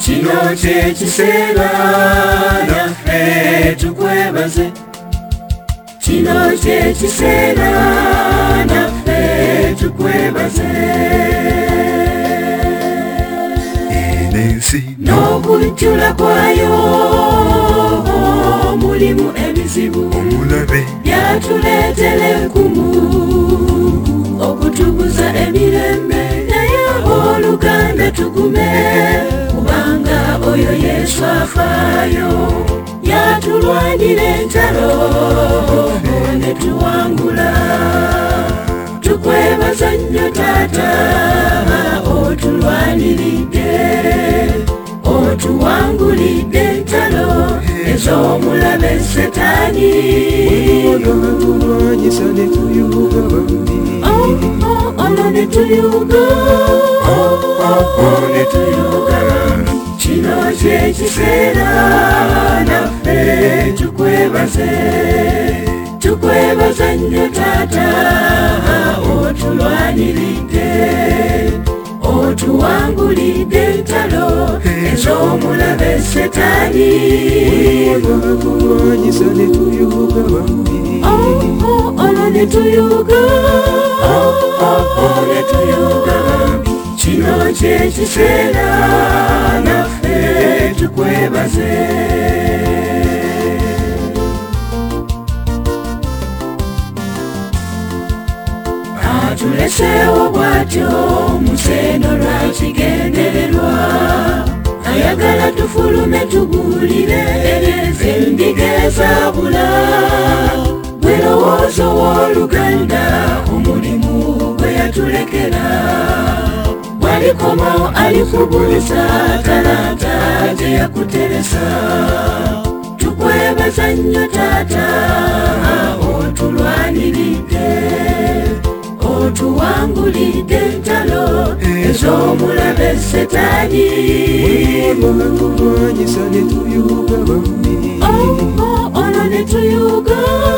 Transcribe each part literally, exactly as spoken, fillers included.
kino kyekiseera naffe tukwebaze. Kino kyekiseera naffe tukwebaze. Ensi n'okujjula kwayo mulimu ebizibu. omulabe byatuleetera enkumu okutuguza emirembe. naye oluganda tugume kubanga oyo Yesu afaayo. yatulwanira entalo ne tuwangula. tukwebaza nnyo taata otulwaniridde. otuwangulidde entalo ez'omulabe Setaani. tulwanyisa ne tuyuga bambi. ono ne tuyuga ne tuyuga. kino kyekiseera naffe tukwebaze. tukwebaza nnyo taata otulwaniridde. otuwangulidde entalo ez'omulabe Setaani. tulwanyisa ne tuyuga bambi. ono ne tuyuga ne tuyuga. kino kyekiseera naffe tukwebaze. atuleseewo bw'atyo museeno lwakigendererwa. ayagala tufulume tubuulire endiga ezaabula. gwe lowoozo w'oluganda omulimu gwe yatulekera. bw'alikomo alikubuuza talanta gye yakuteresa. tukwebaza nnyo taata otulwaniridde. otuwangulidde entalo ez'omulabe Setaani. tulwanyisa ne tuyuga bambi. ono ne tuyuga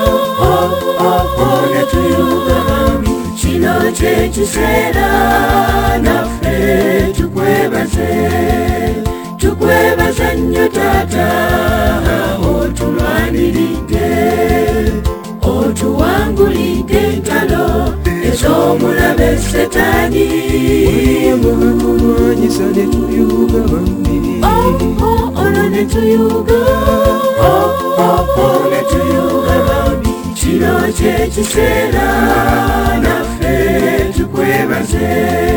ne tuyuga. kino kyekiseera naffe tukwebaze. tukwebaza nnyo taata otulwaniridde. otuwangulidde entalo ez'omulabe Setaani. tulwanyisa ne tuyuga bambi. ono ne tuyuga ne tuyuga. kino kyekiseera naffe tukwebaze.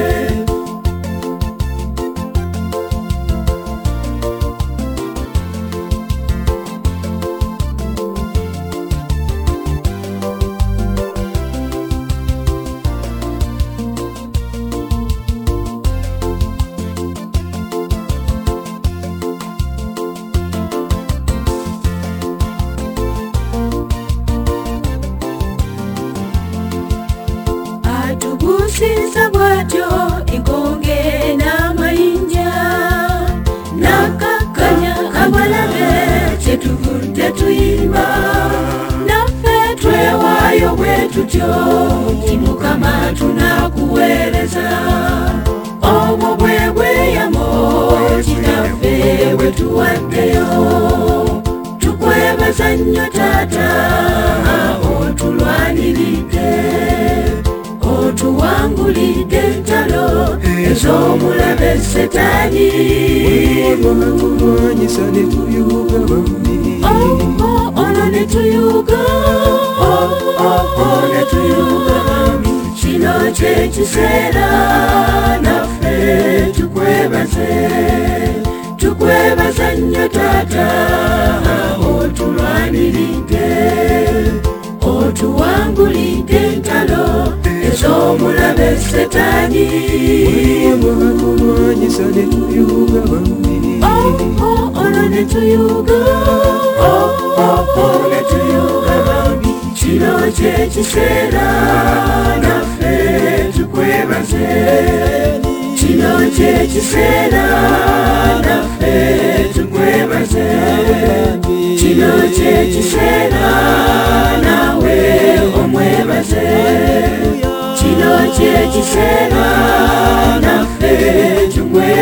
atubuusiza bw'atyo enkonge n'amayinja. n'akakkanya abalabe kyetuvudde tuyimba. naffe twewaayo bwe tutyo nti Mukama tunaakuweereza. obwo bwe bweyamo kinaffe bwe tuwaddeyo. tukwebaza nnyo taata otulwaniridde. otuwangulidde entalo ez'omulabe Setaani. tulwanyisa ne tuyuga bambi. ono ne tuyuga ne tuyuga. kino kyekiseera naffe tukwebaze. tukwebaza nnyo taata otulwaniridde. otuwangulidde entalo ez'omulabe Setaani. tulwanyisa ne tuyuga bambi. ono ne tuyuga ne tuyuga. kino kyekiseera naffe tukwebaze. kino kyekiseera naffe tukwebaze. kino kyekiseera naawe omwebaze. kino kyekiseera naffe tukwebaze.